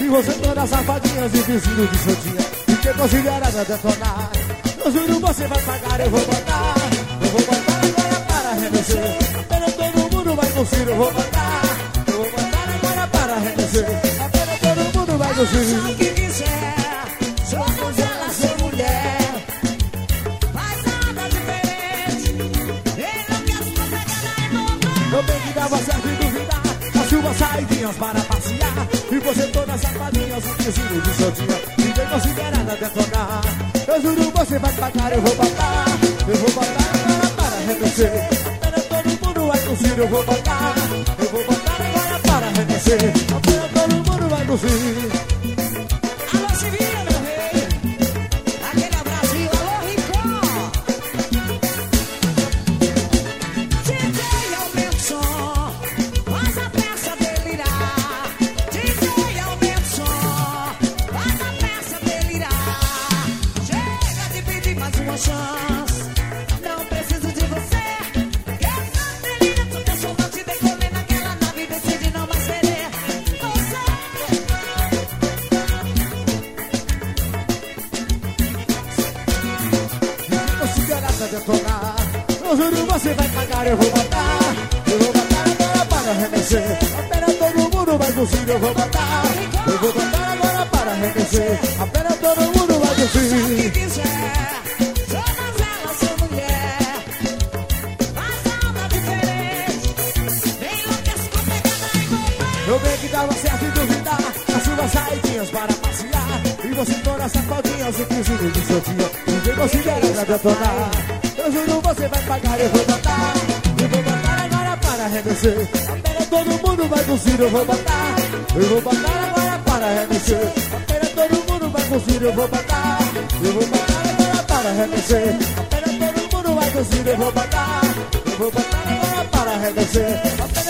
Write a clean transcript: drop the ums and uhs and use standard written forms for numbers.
E você todas safadinhas e vizinho de soltinha. Fiquei considerada a detonar. Eu juro, você vai pagar, eu vou botar. Eu vou botar agora para arremescer. Apenas todo mundo vai curtir, eu vou botar. Eu vou botar agora para arremescer. Apenas todo mundo vai curtir. Faça o que quiser, sou donzela, sou mulher. Faz nada diferente, enlouquece pra pegar na emoção. Eu bem que dava certo e duvidar. As chuvas saidinhas para passear. E você todas safadinhas, um vizinho de soltinha. Fiquei considerada a detonar. Eu juro, você vai pagar, eu vou botar. Eu vou botar agora para arremescer. Apenas todo mundo vai curtir, eu vou botar. Eu vou botar agora para arremescer. Apenas todo mundo vai curtir. Alô, Sevilha, meu rei. Aquele abraço, alô, Rico. DJ, aumenta o som, faz a peça delirar. DJ, aumenta o som, faz a peça delirar. Chega de pedir mais uma chance, não preciso de você. Quero não ter linha, tu tem som, não te decolei naquela nave, decide não mais ceder. Você. Considerada a detonar. Eu juro, você vai pagar, eu vou botar. Eu vou botar agora para arremescer. Apenas todo mundo vai curtir, eu vou botar. Eu vou botar agora para arremescer. Apenas todo mundo vai Faça o que curtir. quiser, sou donzela, sou mulher. Faz nada diferente, enlouquece pra pegar na emoção. Eu bem que dava certo e duvidar. As chuvas saidinhas para passear. E você todas safadinhas, um vizinho de soltinha. Ninguém considera pra detonar. Eu juro, você vai pagar, eu vou botar. Eu vou botar agora para arremescer. Apenas todo mundo vai curtir, eu vou botar. Eu vou botar agora para arremescer. Apenas todo mundo vai curtir, eu vou botar. Eu vou botar agora para arremescer. Apenas todo mundo vai curtir, eu vou botar. Eu vou botar agora para arremescer.